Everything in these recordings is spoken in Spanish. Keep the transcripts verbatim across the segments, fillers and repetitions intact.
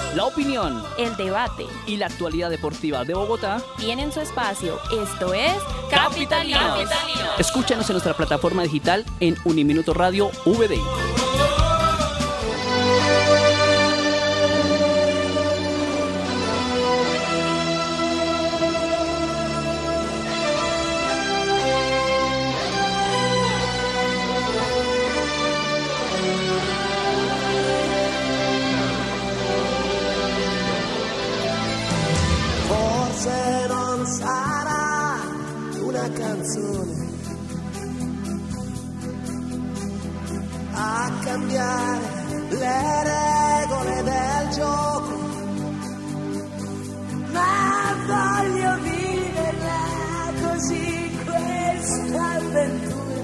La opinión, el debate y la actualidad deportiva de Bogotá tienen su espacio. Esto es Capitalinos. Capitalinos. Escúchanos en nuestra plataforma digital en Uniminuto Radio V D I. Forse non sarà una canzone a cambiare le regole del gioco, ma voglio viverla così questa avventura,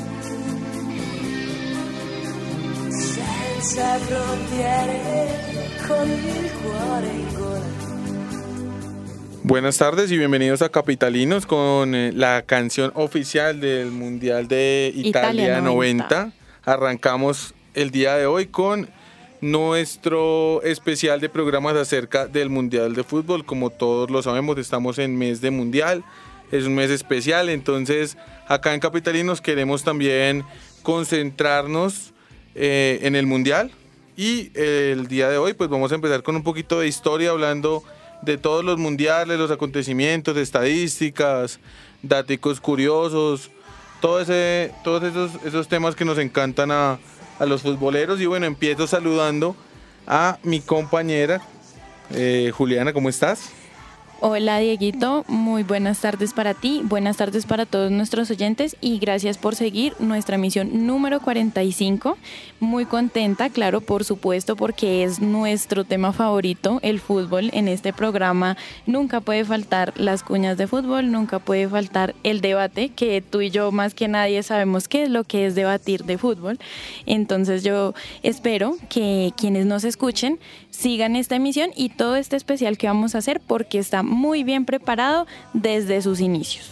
senza frontiere, con il cuore in gola. Buenas tardes y bienvenidos a Capitalinos con eh, la canción oficial del Mundial de Italia, Italia noventa. noventa. Arrancamos el día de hoy con nuestro especial de programas acerca del Mundial de Fútbol. Como todos lo sabemos, estamos en mes de Mundial, es un mes especial, entonces acá en Capitalinos queremos también concentrarnos eh, en el Mundial. Y eh, el día de hoy pues vamos a empezar con un poquito de historia, hablando de todos los mundiales, los acontecimientos, estadísticas, datos curiosos, todo ese, todos esos, esos temas que nos encantan a, a los futboleros. Y bueno, empiezo saludando a mi compañera eh, Juliana, ¿cómo estás? Hola Dieguito, muy buenas tardes para ti, buenas tardes para todos nuestros oyentes y gracias por seguir nuestra emisión número cuarenta y cinco. Muy contenta, claro, por supuesto, porque es nuestro tema favorito, el fútbol. En este programa nunca puede faltar las cuñas de fútbol, nunca puede faltar el debate, que tú y yo más que nadie sabemos qué es lo que es debatir de fútbol. Entonces yo espero que quienes nos escuchen sigan esta emisión y todo este especial que vamos a hacer, porque está muy bien preparado desde sus inicios.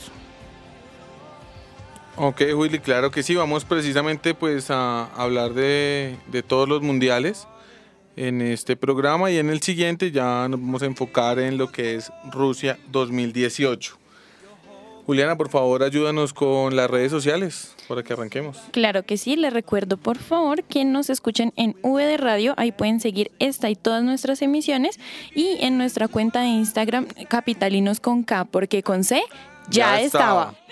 Ok, Juli, claro que sí, vamos precisamente pues a hablar de, de todos los mundiales en este programa, y en el siguiente ya nos vamos a enfocar en lo que es Rusia dos mil dieciocho. Juliana, por favor, ayúdanos con las redes sociales para que arranquemos. Claro que sí, les recuerdo por favor que nos escuchen en V D Radio, ahí pueden seguir esta y todas nuestras emisiones, y en nuestra cuenta de Instagram, Capitalinos con K, porque con C ya, ya estaba. estaba.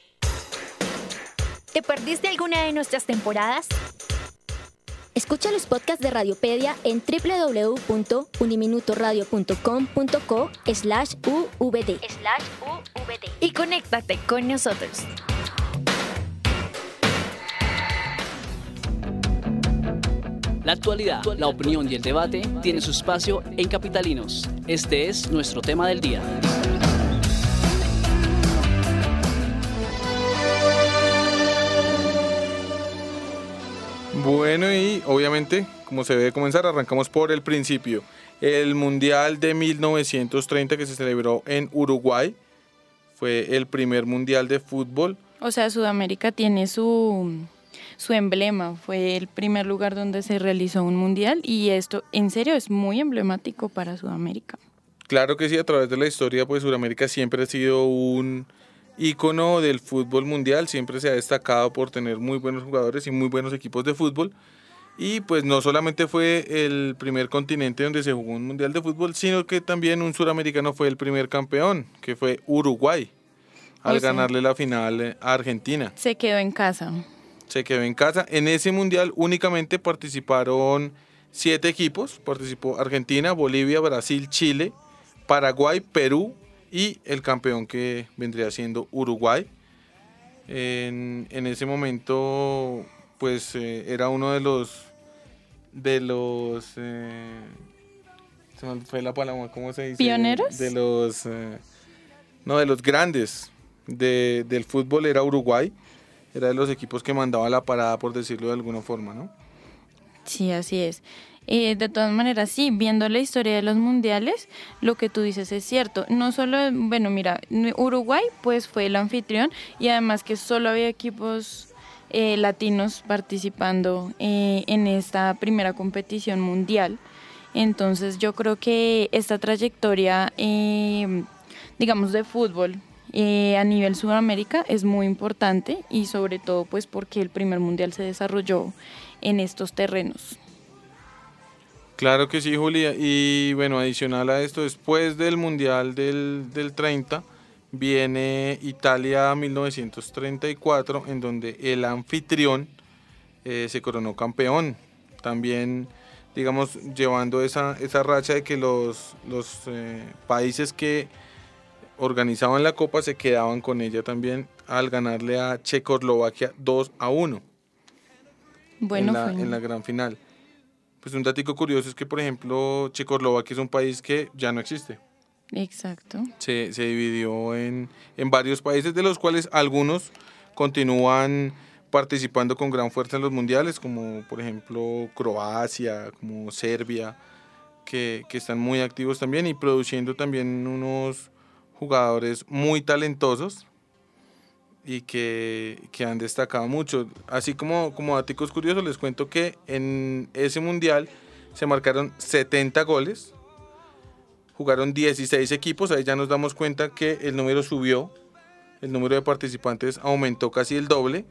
¿Te perdiste alguna de nuestras temporadas? Escucha los podcasts de Radiopedia en doble u doble u doble u punto uniminutoradio punto com punto co slash uvd slash uvd y conéctate con nosotros. La actualidad, la opinión y el debate tiene su espacio en Capitalinos. Este es nuestro tema del día. Bueno, y obviamente, como se debe comenzar, arrancamos por el principio. El Mundial de mil novecientos treinta, que se celebró en Uruguay, fue el primer Mundial de fútbol. O sea, Sudamérica tiene su, su emblema, fue el primer lugar donde se realizó un Mundial, y esto, en serio, es muy emblemático para Sudamérica. Claro que sí, a través de la historia, pues Sudamérica siempre ha sido un ícono del fútbol mundial, siempre se ha destacado por tener muy buenos jugadores y muy buenos equipos de fútbol, y pues no solamente fue el primer continente donde se jugó un mundial de fútbol, sino que también un suramericano fue el primer campeón, que fue Uruguay, al o sea, ganarle la final a Argentina. Se quedó en casa. Se quedó en casa. En ese mundial únicamente participaron siete equipos, participó Argentina, Bolivia, Brasil, Chile, Paraguay, Perú, y el campeón que vendría siendo Uruguay. En, en ese momento pues eh, era uno de los de los eh, se me fue la palabra, ¿cómo se dice? ¿Pioneros? De los eh, no, de los grandes de, del fútbol era Uruguay, era de los equipos que mandaba la parada, por decirlo de alguna forma, ¿no? Sí, así es. Eh, de todas maneras, sí, viendo la historia de los mundiales, lo que tú dices es cierto. No solo, bueno, mira, Uruguay pues fue el anfitrión, y además que solo había equipos eh, latinos participando eh, en esta primera competición mundial. Entonces yo creo que esta trayectoria, eh, digamos, de fútbol eh, a nivel Sudamérica es muy importante y sobre todo pues porque el primer mundial se desarrolló en estos terrenos. Claro que sí, Julia. Y bueno, adicional a esto, después del Mundial del, del treinta, viene Italia mil novecientos treinta y cuatro, en donde el anfitrión eh, se coronó campeón. También, digamos, llevando esa, esa racha de que los, los eh, países que organizaban la Copa se quedaban con ella también al ganarle a Checoslovaquia dos a uno Bueno, en, la, fue... en la gran final. Pues un datico curioso es que, por ejemplo, Checoslovaquia es un país que ya no existe. Exacto. Se, se dividió en, en varios países, de los cuales algunos continúan participando con gran fuerza en los mundiales, como por ejemplo Croacia, como Serbia, que, que están muy activos también y produciendo también unos jugadores muy talentosos y que, que han destacado mucho. Así como, como datos curiosos, les cuento que en ese mundial se marcaron setenta goles, jugaron dieciséis equipos, ahí ya nos damos cuenta que el número subió, el número de participantes aumentó casi el doble,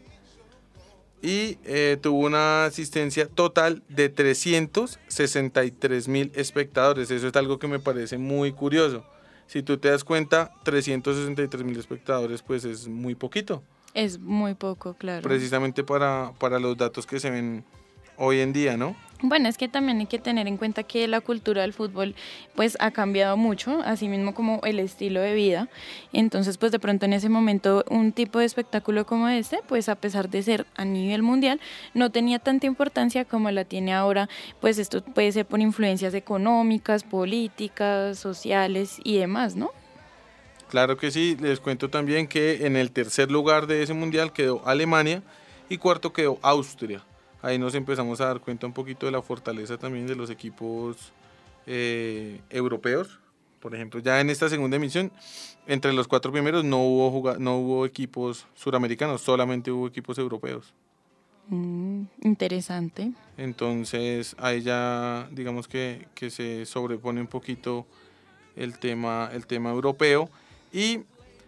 y eh, tuvo una asistencia total de trescientos sesenta y tres mil espectadores. Eso es algo que me parece muy curioso. Si tú te das cuenta, trescientos sesenta y tres mil espectadores, pues es muy poquito. Es muy poco, claro. Precisamente para, para los datos que se ven hoy en día, ¿no? Bueno, es que también hay que tener en cuenta que la cultura del fútbol pues ha cambiado mucho, así mismo como el estilo de vida. Entonces, pues de pronto en ese momento un tipo de espectáculo como este, pues a pesar de ser a nivel mundial, no tenía tanta importancia como la tiene ahora. Pues esto puede ser por influencias económicas, políticas, sociales y demás, ¿no? Claro que sí. Les cuento también que en el tercer lugar de ese mundial quedó Alemania y cuarto quedó Austria. Ahí nos empezamos a dar cuenta un poquito de la fortaleza también de los equipos eh, europeos. Por ejemplo, ya en esta segunda emisión, entre los cuatro primeros no hubo, jugad- no hubo equipos suramericanos, solamente hubo equipos europeos. Mm, interesante. Entonces ahí ya digamos que, que se sobrepone un poquito el tema, el tema europeo. Y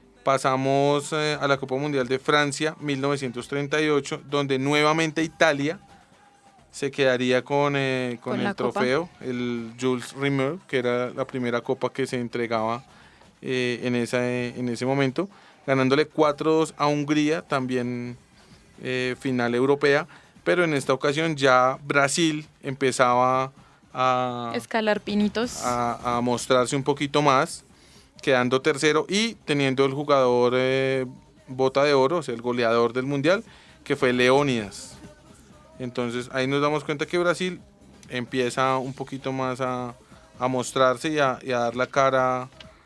pasamos eh, a la Copa Mundial de Francia mil novecientos treinta y ocho, donde nuevamente Italia se quedaría con, eh, con, Con el la trofeo, el Jules Rimet, que era la primera copa que se entregaba eh, en, esa, eh, en ese momento, ganándole cuatro dos a Hungría, también eh, final europea, pero en esta ocasión ya Brasil empezaba a, Escalar pinitos. a, a mostrarse un poquito más, quedando tercero y teniendo el jugador eh, bota de oro, o sea, el goleador del mundial, que fue Leónidas. Entonces ahí nos damos cuenta que Brasil empieza un poquito más a, a mostrarse y a, y a dar la cara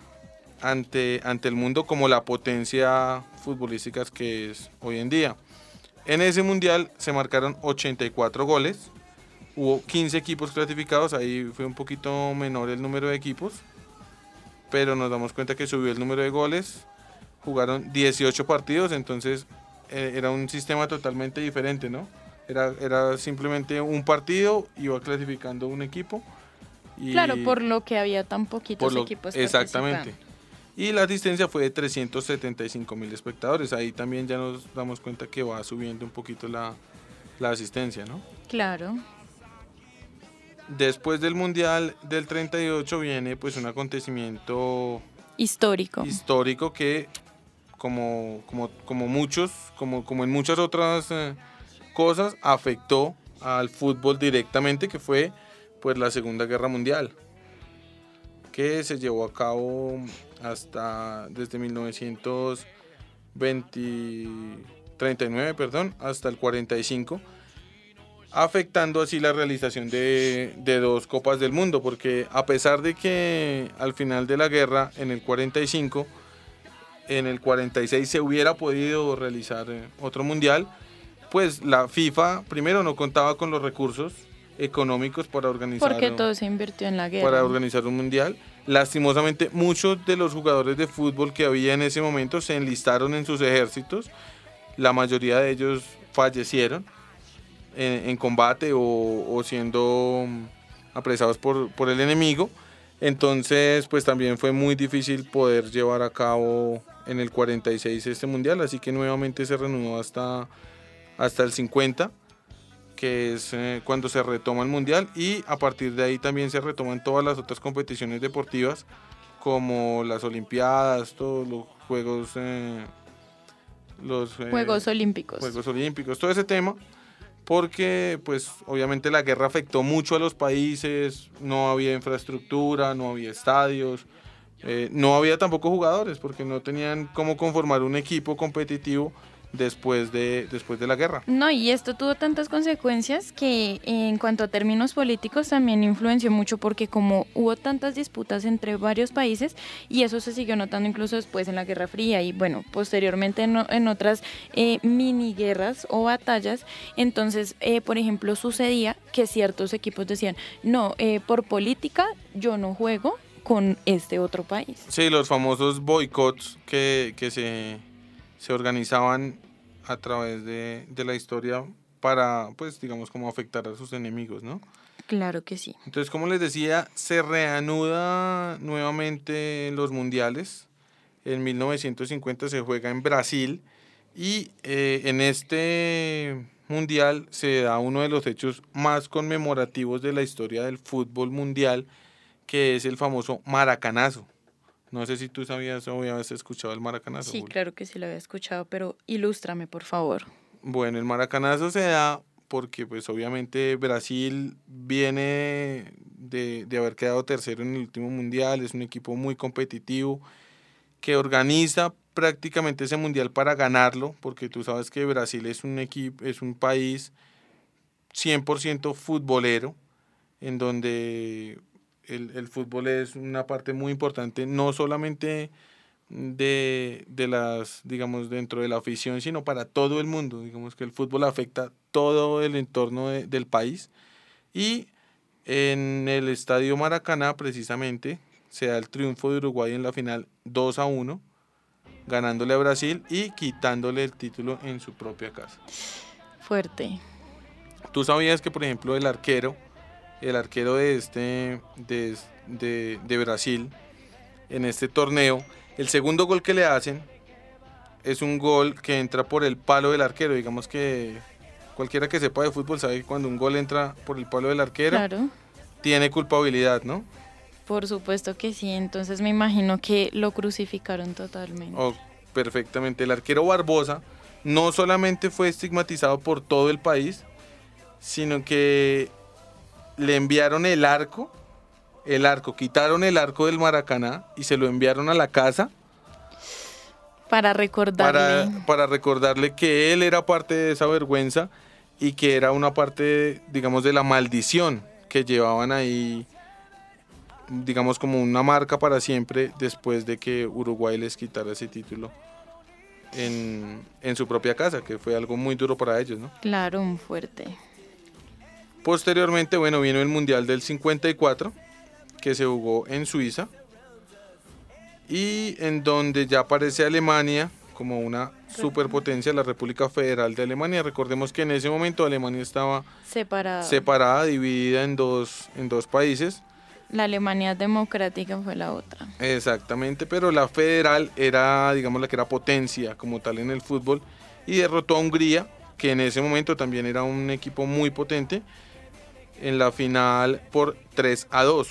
ante, ante el mundo como la potencia futbolística que es hoy en día. En ese mundial se marcaron ochenta y cuatro goles, hubo quince equipos clasificados, ahí fue un poquito menor el número de equipos, pero nos damos cuenta que subió el número de goles, jugaron dieciocho partidos, entonces eh, era un sistema totalmente diferente, ¿no? Era, era simplemente un partido, iba clasificando un equipo. Y claro, por lo que había tan poquitos lo, equipos exactamente. participando. Y la asistencia fue de trescientos setenta y cinco mil espectadores, ahí también ya nos damos cuenta que va subiendo un poquito la, la asistencia, ¿no? Claro. Después del Mundial del treinta y ocho viene pues un acontecimiento Histórico. histórico que como, como, como muchos, como, como en muchas otras eh, cosas, afectó al fútbol directamente, que fue pues la Segunda Guerra Mundial, que se llevó a cabo hasta desde mil novecientos treinta y nueve, perdón, hasta el cuarenta y cinco, afectando así la realización de, de dos Copas del Mundo, porque a pesar de que al final de la guerra, en el cuarenta y cinco, en el cuarenta y seis se hubiera podido realizar otro mundial, pues la FIFA primero no contaba con los recursos económicos para organizar, porque todo se invirtió en la guerra. para organizar un mundial. Lastimosamente, muchos de los jugadores de fútbol que había en ese momento se enlistaron en sus ejércitos, la mayoría de ellos fallecieron en, en combate o, o siendo apresados por, por el enemigo. Entonces, pues también fue muy difícil poder llevar a cabo en el cuarenta y seis este mundial, así que nuevamente se reanudó hasta, hasta el cincuenta, que es eh, cuando se retoma el mundial, y a partir de ahí también se retoman todas las otras competiciones deportivas, como las olimpiadas, todos los juegos, eh, los eh, Juegos Olímpicos. Juegos Olímpicos, todo ese tema, porque pues obviamente la guerra afectó mucho a los países, no había infraestructura, no había estadios, eh, no había tampoco jugadores, porque no tenían cómo conformar un equipo competitivo después de, después de la guerra. No, y esto tuvo tantas consecuencias que en cuanto a términos políticos también influenció mucho, porque como hubo tantas disputas entre varios países, y eso se siguió notando incluso después en la Guerra Fría y bueno, posteriormente en, en otras eh, mini guerras o batallas, entonces eh, por ejemplo sucedía que ciertos equipos decían, no, eh, por política yo no juego con este otro país. Sí, los famosos boicots que, que se, se organizaban a través de, de la historia para, pues, digamos, como afectar a sus enemigos, ¿no? Claro que sí. Entonces, como les decía, se reanuda nuevamente los mundiales. En mil novecientos cincuenta se juega en Brasil y eh, en este mundial se da uno de los hechos más conmemorativos de la historia del fútbol mundial, que es el famoso maracanazo. No sé si tú sabías o habías escuchado el maracanazo. Sí, Julio. claro que sí lo había escuchado, pero ilústrame, por favor. Bueno, el maracanazo se da porque pues obviamente Brasil viene de, de haber quedado tercero en el último mundial, es un equipo muy competitivo que organiza prácticamente ese mundial para ganarlo, porque tú sabes que Brasil es un equipo, es un país cien por ciento futbolero, en donde El, el fútbol es una parte muy importante, no solamente de, de las, digamos, dentro de la afición, sino para todo el mundo. Digamos que el fútbol afecta todo el entorno de, del país. Y en el Estadio Maracaná, precisamente, se da el triunfo de Uruguay en la final dos a uno, ganándole a Brasil y quitándole el título en su propia casa. Fuerte. ¿Tú sabías que, por ejemplo, el arquero el arquero de este de, de, de Brasil en este torneo, el segundo gol que le hacen es un gol que entra por el palo del arquero? Digamos que cualquiera que sepa de fútbol sabe que cuando un gol entra por el palo del arquero, claro, tiene culpabilidad, ¿no? Por supuesto que sí, entonces me imagino que lo crucificaron totalmente. Oh, perfectamente. El arquero Barbosa no solamente fue estigmatizado por todo el país, sino que le enviaron el arco, el arco, quitaron el arco del Maracaná y se lo enviaron a la casa. Para recordarle. Para, para recordarle que él era parte de esa vergüenza y que era una parte, digamos, de la maldición que llevaban ahí, digamos, como una marca para siempre después de que Uruguay les quitara ese título en, en su propia casa, que fue algo muy duro para ellos, ¿no? Claro, un fuerte. Posteriormente, bueno, vino el Mundial del cincuenta y cuatro, que se jugó en Suiza, y en donde ya aparece Alemania como una superpotencia, la República Federal de Alemania. Recordemos que en ese momento Alemania estaba separada, separada dividida en dos, en dos países. La Alemania democrática fue la otra. Exactamente, pero la federal era, digamos, la que era potencia como tal en el fútbol, y derrotó a Hungría, que en ese momento también era un equipo muy potente, en la final por tres a dos.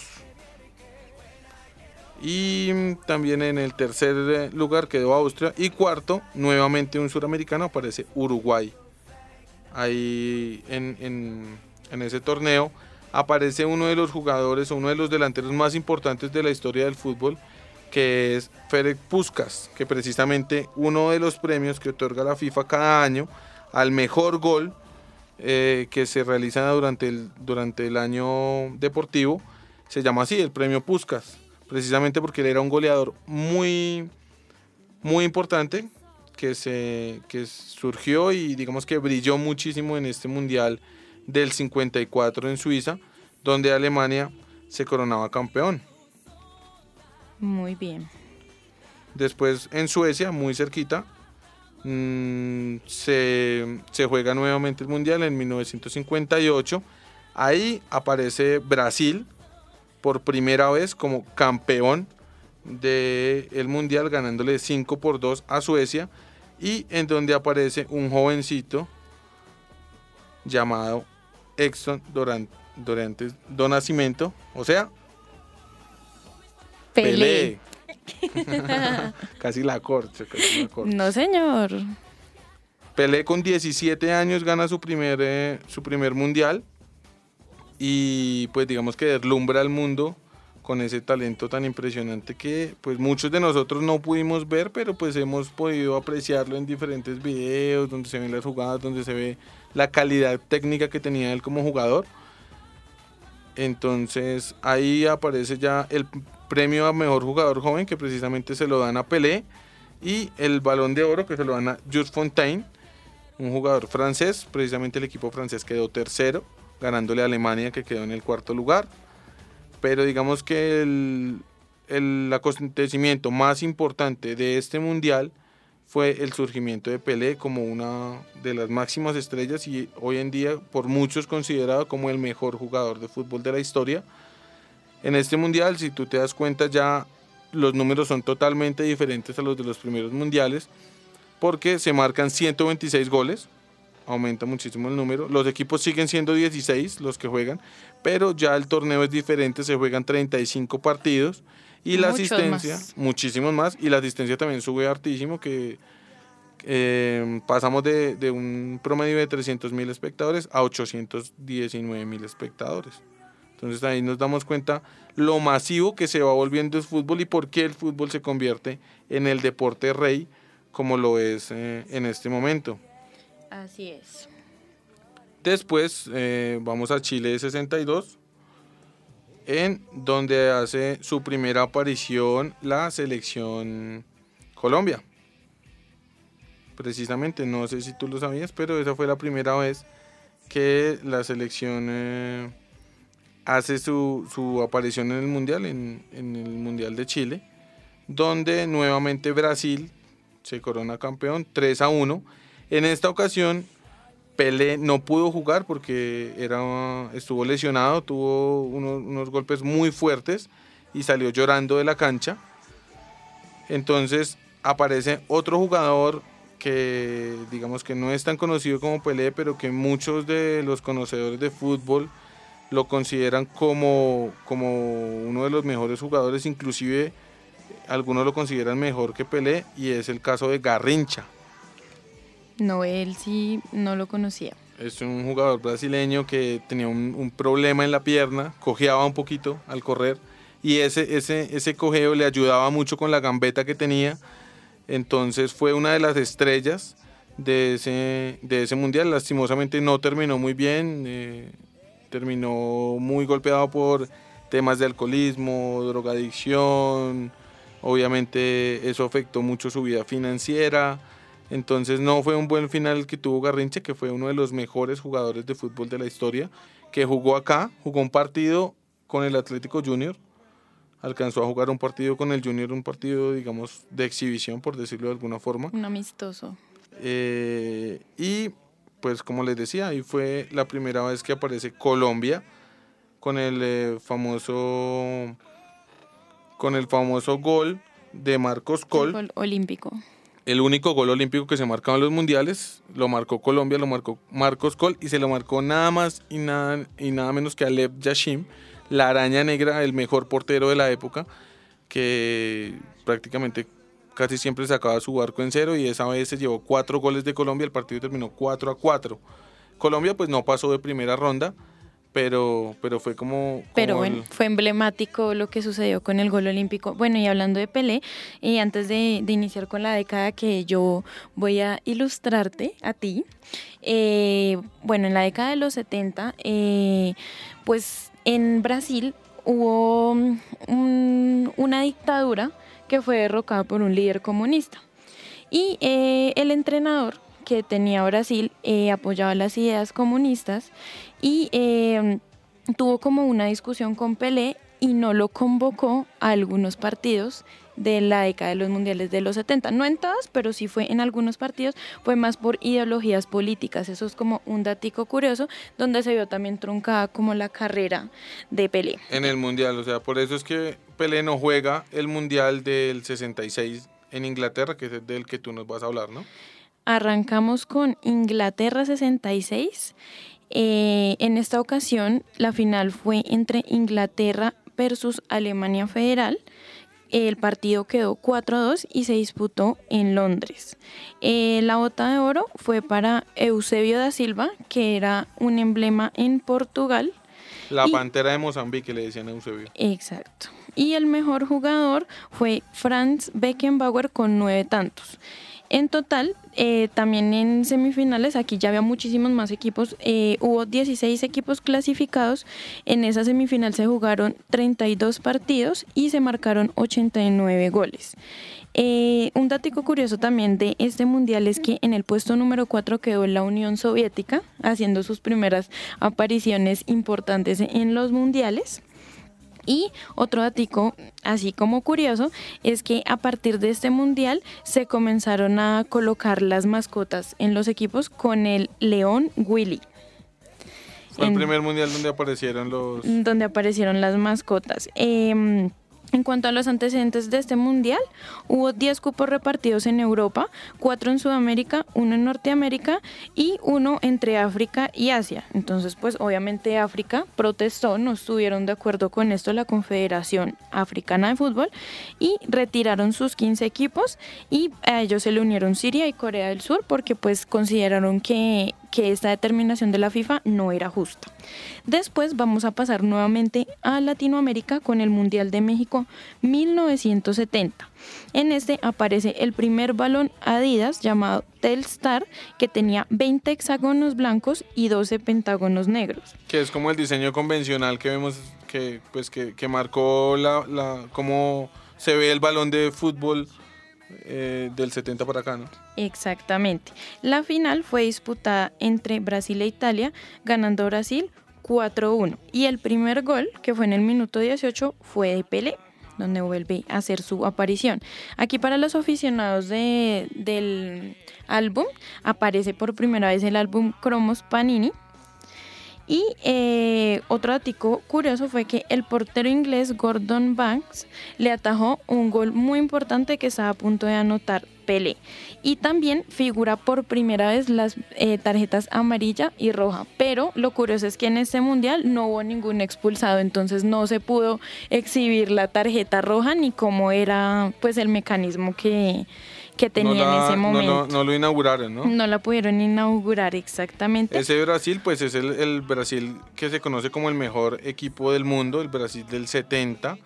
Y también en el tercer lugar quedó Austria, y cuarto, nuevamente un suramericano, aparece Uruguay. Ahí en, en, en ese torneo aparece uno de los jugadores o uno de los delanteros más importantes de la historia del fútbol, que es Ferenc Puskás, que precisamente uno de los premios que otorga la FIFA cada año al mejor gol eh, que se realiza durante el, durante el año deportivo, se llama así, el premio Puskás, precisamente porque él era un goleador muy, muy importante, que, se, que surgió y digamos que brilló muchísimo en este mundial del cincuenta y cuatro en Suiza, donde Alemania se coronaba campeón. Muy bien. Después en Suecia, muy cerquita, mmm, se, se juega nuevamente el mundial en mil novecientos cincuenta y ocho, Ahí aparece Brasil por primera vez como campeón del Mundial, ganándole cinco por dos a Suecia, y en donde aparece un jovencito llamado Edson Dorantes do Nascimento, o sea, Pelé. Pelé. Casi la corcho, casi la corcho. No, señor. Pelé con diecisiete años gana su primer, eh, su primer mundial y pues digamos que deslumbra al mundo con ese talento tan impresionante que pues muchos de nosotros no pudimos ver, pero pues hemos podido apreciarlo en diferentes videos donde se ven las jugadas, donde se ve la calidad técnica que tenía él como jugador. Entonces ahí aparece ya el premio a mejor jugador joven, que precisamente se lo dan a Pelé, y el Balón de Oro, que se lo dan a Jules Fontaine, un jugador francés. Precisamente el equipo francés quedó tercero, ganándole a Alemania, que quedó en el cuarto lugar. Pero digamos que el, el acontecimiento más importante de este mundial fue el surgimiento de Pelé como una de las máximas estrellas y hoy en día por muchos considerado como el mejor jugador de fútbol de la historia. En este mundial, si tú te das cuenta, ya los números son totalmente diferentes a los de los primeros mundiales, porque se marcan ciento veintiséis goles, aumenta muchísimo el número. Los equipos siguen siendo dieciséis los que juegan, pero ya el torneo es diferente, se juegan treinta y cinco partidos y la Muchos asistencia, más. muchísimos más, y la asistencia también sube hartísimo, que eh, pasamos de, de un promedio de trescientos mil espectadores a ochocientos diecinueve mil espectadores. Entonces ahí nos damos cuenta lo masivo que se va volviendo el fútbol y por qué el fútbol se convierte en el deporte rey como lo es eh, en este momento. Así es. Después eh, vamos a Chile sesenta y dos, en donde hace su primera aparición la selección Colombia. Precisamente, no sé si tú lo sabías, pero esa fue la primera vez que la selección eh, hace su, su aparición en el Mundial, en, en el Mundial de Chile, donde nuevamente Brasil se corona campeón tres a uno. En esta ocasión Pelé no pudo jugar porque era, estuvo lesionado, tuvo unos, unos golpes muy fuertes y salió llorando de la cancha. Entonces aparece otro jugador que digamos que no es tan conocido como Pelé, pero que muchos de los conocedores de fútbol lo consideran como, como uno de los mejores jugadores, inclusive algunos lo consideran mejor que Pelé, y es el caso de Garrincha. No, él sí no lo conocía. Es un jugador brasileño que tenía un, un problema en la pierna, cojeaba un poquito al correr, y ese, ese, ese cojeo le ayudaba mucho con la gambeta que tenía. Entonces fue una de las estrellas de ese, de ese mundial. Lastimosamente no terminó muy bien, eh, terminó muy golpeado por temas de alcoholismo, drogadicción. Obviamente eso afectó mucho su vida financiera. Entonces no fue un buen final que tuvo Garrincha, que fue uno de los mejores jugadores de fútbol de la historia, que jugó acá, jugó un partido con el Atlético Junior, alcanzó a jugar un partido con el Junior, un partido, digamos, de exhibición, por decirlo de alguna forma. Un amistoso. Eh, y pues como les decía, ahí fue la primera vez que aparece Colombia con el eh, famoso con el famoso gol de Marcos Coll. El gol olímpico. El único gol olímpico que se marcaba en los mundiales, lo marcó Colombia, lo marcó Marcos Coll, y se lo marcó nada más y nada, y nada menos que a Lev Yashim, la araña negra, el mejor portero de la época, que prácticamente casi siempre sacaba su arco en cero, y esa vez se llevó cuatro goles de Colombia. El partido terminó cuatro a cuatro. Colombia pues no pasó de primera ronda, pero, pero fue como, como Pero bueno, el... fue emblemático lo que sucedió con el gol olímpico. Bueno, y hablando de Pelé, y antes de, de iniciar con la década que yo voy a ilustrarte a ti, eh, bueno, en la década de los setenta, eh, pues en Brasil hubo un, una dictadura que fue derrocada por un líder comunista. Y eh, el entrenador que tenía Brasil eh, apoyaba las ideas comunistas y eh, tuvo como una discusión con Pelé, y no lo convocó a algunos partidos de la década de los mundiales de los setenta. No en todas, pero sí fue en algunos partidos, fue más por ideologías políticas. Eso es como un datico curioso, donde se vio también truncada como la carrera de Pelé. En el mundial, o sea, por eso es que Pelé no juega el mundial del sesenta y seis en Inglaterra, que es el del que tú nos vas a hablar, ¿no? Arrancamos con Inglaterra sesenta y seis. Eh, en esta ocasión, la final fue entre Inglaterra versus Alemania Federal. El partido quedó cuatro a dos y se disputó en Londres. Eh, la bota de oro fue para Eusebio da Silva, que era un emblema en Portugal. La y, pantera de Mozambique, le decían a Eusebio. Exacto. Y el mejor jugador fue Franz Beckenbauer con nueve tantos. En total, eh, también en semifinales, aquí ya había muchísimos más equipos, eh, hubo dieciséis equipos clasificados. En esa semifinal se jugaron treinta y dos partidos y se marcaron ochenta y nueve goles. Eh, un dato curioso también de este mundial es que en el puesto número cuatro quedó la Unión Soviética, haciendo sus primeras apariciones importantes en los mundiales. Y otro datico, así como curioso, es que a partir de este mundial se comenzaron a colocar las mascotas en los equipos con el león Willy. Fue en, el primer mundial donde aparecieron los... Donde aparecieron las mascotas. Eh, En cuanto a los antecedentes de este mundial, hubo diez cupos repartidos en Europa, cuatro en Sudamérica, uno en Norteamérica y uno entre África y Asia. Entonces, pues obviamente África protestó, no estuvieron de acuerdo con esto la Confederación Africana de Fútbol y retiraron sus quince equipos y a ellos se le unieron Siria y Corea del Sur porque pues consideraron que, que esta determinación de la FIFA no era justa. Después vamos a pasar nuevamente a Latinoamérica con el Mundial de México mil novecientos setenta. En este aparece el primer balón Adidas llamado Telstar, que tenía veinte hexágonos blancos y doce pentágonos negros. Que es como el diseño convencional que vemos que, pues, que, que marcó la, la, cómo se ve el balón de fútbol eh, del setenta para acá, ¿no? Exactamente. La final fue disputada entre Brasil e Italia, ganando Brasil cuatro a uno. Y el primer gol, que fue en el minuto dieciocho, fue de Pelé, donde vuelve a hacer su aparición. Aquí para los aficionados de, del álbum, aparece por primera vez el álbum Cromos Panini. Y eh, otro dato curioso fue que el portero inglés Gordon Banks le atajó un gol muy importante que estaba a punto de anotar Pelé. Y también figura por primera vez las eh, tarjetas amarilla y roja. Pero lo curioso es que en este mundial no hubo ningún expulsado, entonces no se pudo exhibir la tarjeta roja ni cómo era pues el mecanismo que... que tenía no la, en ese momento. No, no, no lo inauguraron, ¿no? No la pudieron inaugurar, exactamente. Ese Brasil, pues es el, el Brasil que se conoce como el mejor equipo del mundo, el Brasil del setenta,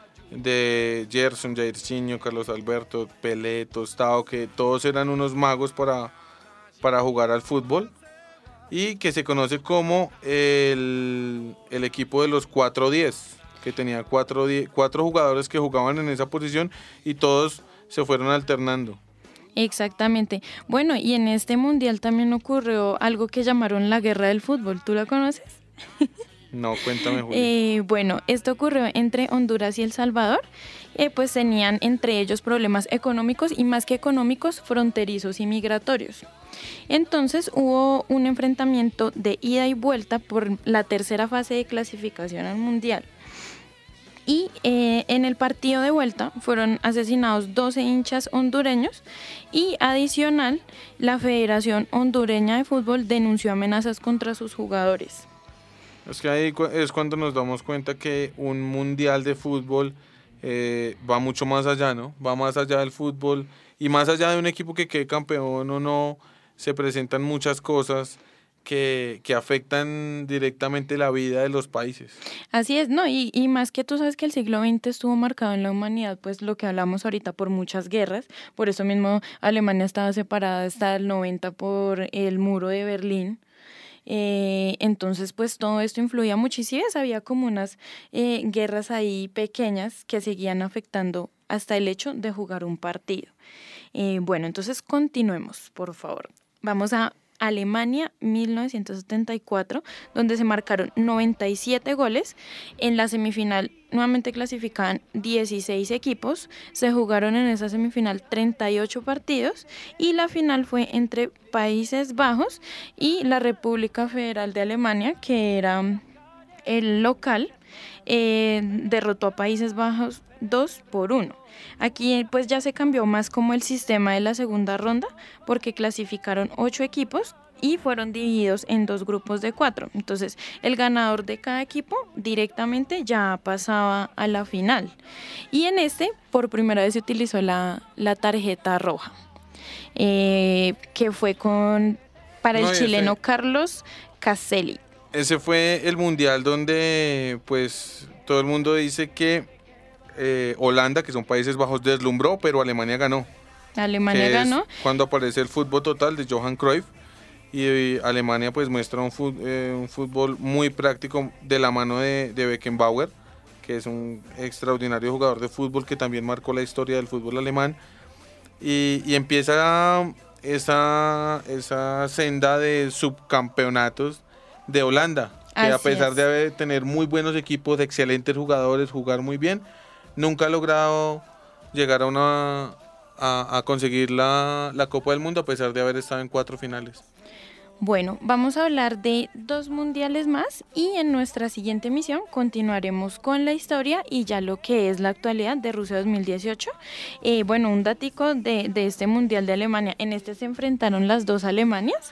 de Gerson, Jairzinho, Carlos Alberto, Pelé, Tostao, que todos eran unos magos para, para jugar al fútbol, y que se conoce como el, el equipo de los cuatro diez, que tenía cuatro, cuatro jugadores que jugaban en esa posición y todos se fueron alternando. Exactamente. Bueno, y en este mundial también ocurrió algo que llamaron la guerra del fútbol. ¿Tú la conoces? No, cuéntame, Julia. Eh, bueno, esto ocurrió entre Honduras y El Salvador. Eh, pues tenían entre ellos problemas económicos y más que económicos, fronterizos y migratorios. Entonces hubo un enfrentamiento de ida y vuelta por la tercera fase de clasificación al mundial. Y eh, en el partido de vuelta fueron asesinados doce hinchas hondureños y adicional la Federación Hondureña de Fútbol denunció amenazas contra sus jugadores. Es que ahí es cuando nos damos cuenta que un mundial de fútbol eh, va mucho más allá, ¿no? Va más allá del fútbol y más allá de un equipo que quede campeón o no, se presentan muchas cosas Que, que afectan directamente la vida de los países. Así es, ¿no? Y, y más que tú sabes que el siglo veinte estuvo marcado en la humanidad, pues lo que hablamos ahorita por muchas guerras, por eso mismo Alemania estaba separada hasta el noventa por el muro de Berlín. Eh, entonces pues todo esto influía muchísimo, había como unas eh, guerras ahí pequeñas que seguían afectando hasta el hecho de jugar un partido. Eh, bueno, entonces continuemos, por favor. Vamos a Alemania mil novecientos setenta y cuatro, donde se marcaron noventa y siete goles. En la semifinal nuevamente clasificaban dieciséis equipos, se jugaron en esa semifinal treinta y ocho partidos y la final fue entre Países Bajos y la República Federal de Alemania, que era el local. Eh, derrotó a Países Bajos dos por uno. Aquí pues ya se cambió más como el sistema de la segunda ronda, porque clasificaron ocho equipos y fueron divididos en dos grupos de cuatro. Entonces el ganador de cada equipo directamente ya pasaba a la final. Y en este por primera vez se utilizó la, la tarjeta roja, eh, que fue con para el no, chileno ese... Carlos Caselli. Ese fue el mundial donde pues todo el mundo dice que eh, Holanda, que son Países Bajos, deslumbró, pero Alemania ganó. Alemania ganó. Cuando aparece el fútbol total de Johan Cruyff y, y Alemania pues muestra un fútbol, eh, un fútbol muy práctico de la mano de, de Beckenbauer, que es un extraordinario jugador de fútbol que también marcó la historia del fútbol alemán. Y, y empieza esa, esa senda de subcampeonatos de Holanda, que Así a pesar es. de tener muy buenos equipos, excelentes jugadores, jugar muy bien, nunca ha logrado llegar a una a, a conseguir la, la Copa del Mundo, a pesar de haber estado en cuatro finales. Bueno, vamos a hablar de dos mundiales más y en nuestra siguiente emisión continuaremos con la historia y ya lo que es la actualidad de Rusia dos mil dieciocho. Eh, bueno, un datico de, de este mundial de Alemania. En este se enfrentaron las dos Alemanias.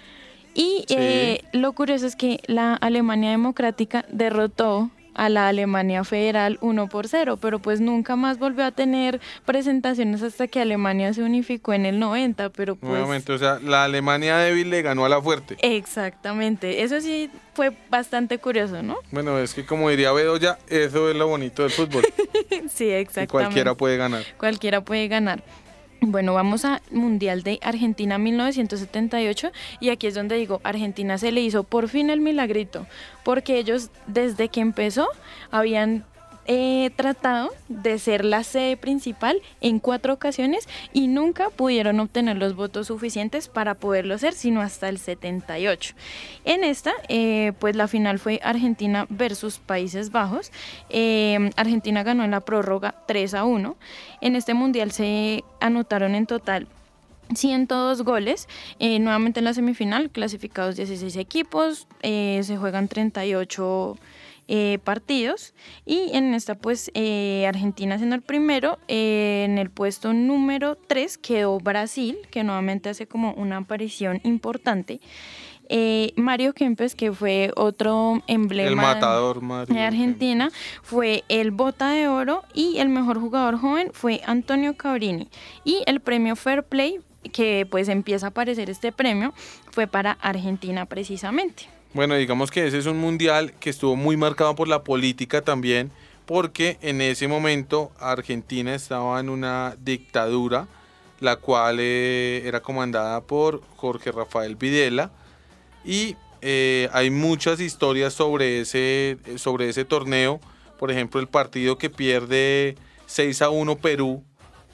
Y sí. eh, lo curioso es que la Alemania democrática derrotó a la Alemania federal uno por cero, pero pues nunca más volvió a tener presentaciones hasta que Alemania se unificó en el noventa, pero pues... Nuevamente, o sea, la Alemania débil le ganó a la fuerte. Exactamente, eso sí fue bastante curioso, ¿no? Bueno, es que como diría Bedoya, eso es lo bonito del fútbol. Sí, exactamente. Y cualquiera puede ganar. Cualquiera puede ganar. Bueno, vamos a Mundial de Argentina mil novecientos setenta y ocho y aquí es donde digo, Argentina se le hizo por fin el milagrito, porque ellos desde que empezó habían eh, tratado de ser la sede principal en cuatro ocasiones y nunca pudieron obtener los votos suficientes para poderlo hacer, sino hasta el setenta y ocho. En esta, eh, pues la final fue Argentina versus Países Bajos. Eh, Argentina ganó en la prórroga tres a uno. En este mundial se anotaron en total ciento dos goles, eh, nuevamente en la semifinal, clasificados dieciséis equipos, eh, se juegan treinta y ocho eh, partidos y en esta pues eh, Argentina siendo el primero, eh, en el puesto número tres quedó Brasil, que nuevamente hace como una aparición importante. Eh, Mario Kempes, que fue otro emblema el matador, Mario de Argentina, fue el Bota de Oro y el mejor jugador joven fue Antonio Cabrini y el premio Fair Play, que pues empieza a aparecer este premio, fue para Argentina precisamente. Bueno, digamos que ese es un mundial que estuvo muy marcado por la política también, porque en ese momento Argentina estaba en una dictadura, la cual eh, era comandada por Jorge Rafael Videla, y eh, hay muchas historias sobre ese, sobre ese torneo. Por ejemplo, el partido que pierde seis a uno Perú,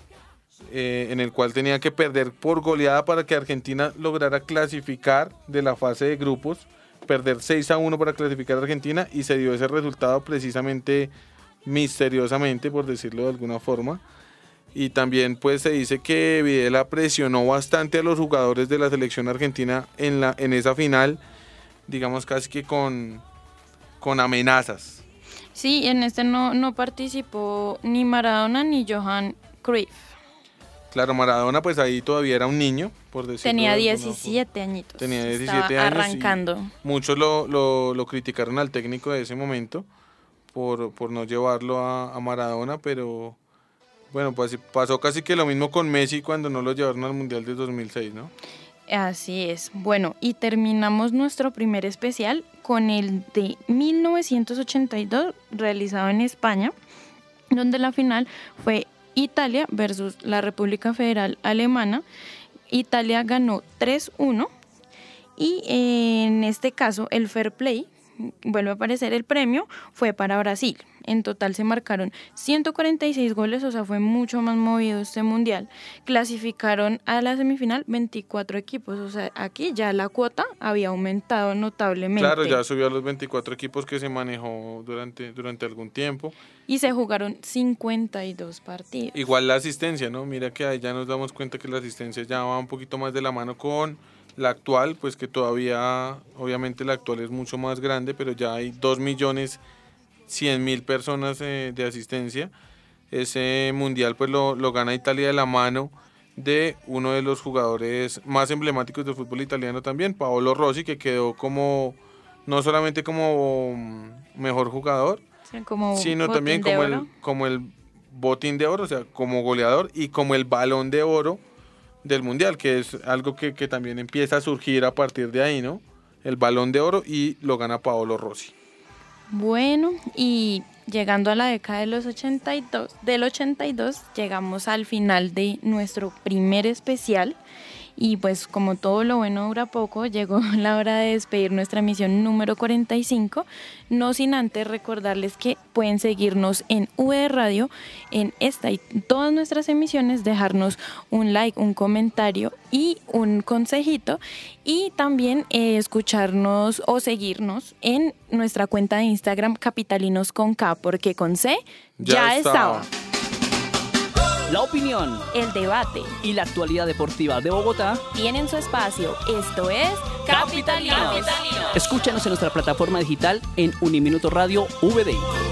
eh, en el cual tenía que perder por goleada para que Argentina lograra clasificar de la fase de grupos, perder seis a uno para clasificar a Argentina, y se dio ese resultado precisamente misteriosamente, por decirlo de alguna forma. Y también pues se dice que Videla presionó bastante a los jugadores de la selección argentina en, la, en esa final, digamos casi que con, con amenazas. Sí, en este no, no participó ni Maradona ni Johan Cruyff. Claro, Maradona pues ahí todavía era un niño, por decirlo. Tenía diecisiete añitos. Tenía diecisiete años. Arrancando. Muchos lo, lo, lo criticaron al técnico de ese momento por, por no llevarlo a, a Maradona, pero... Bueno, pues pasó casi que lo mismo con Messi cuando no lo llevaron al Mundial de dos mil seis, ¿no? Así es. Bueno, y terminamos nuestro primer especial con el de mil novecientos ochenta y dos, realizado en España, donde la final fue Italia versus la República Federal Alemana. Italia ganó tres uno y en este caso el fair play vuelve a aparecer el premio, fue para Brasil. En total se marcaron ciento cuarenta y seis goles, o sea, fue mucho más movido este mundial. Clasificaron a la semifinal veinticuatro equipos, o sea, aquí ya la cuota había aumentado notablemente. Claro, ya subió a los veinticuatro equipos que se manejó durante, durante algún tiempo. Y se jugaron cincuenta y dos partidos. Igual la asistencia, ¿no? Mira que ahí ya nos damos cuenta que la asistencia ya va un poquito más de la mano con la actual, pues que todavía, obviamente la actual es mucho más grande, pero ya hay dos millones cien mil personas eh, de asistencia. Ese mundial pues lo, lo gana Italia de la mano de uno de los jugadores más emblemáticos del fútbol italiano también, Paolo Rossi, que quedó como, no solamente como mejor jugador, sí, como sino también como el, como el botín de oro, o sea, como goleador y como el balón de oro del mundial, que es algo que, que también empieza a surgir a partir de ahí, ¿no? El balón de oro, y lo gana Paolo Rossi. Bueno, y llegando a la década de los ochenta y dos, del ochenta y dos, llegamos al final de nuestro primer especial. Y pues como todo lo bueno dura poco, llegó la hora de despedir nuestra emisión número cuarenta y cinco, no sin antes recordarles que pueden seguirnos en V D Radio, en esta y todas nuestras emisiones, dejarnos un like, un comentario y un consejito, y también eh, escucharnos o seguirnos en nuestra cuenta de Instagram Capitalinos con K, porque con C ya, ya estaba. estaba. La opinión, el debate y la actualidad deportiva de Bogotá tienen su espacio. Esto es Capitalinos. Capitalinos. Escúchanos en nuestra plataforma digital en Uniminuto Radio V D.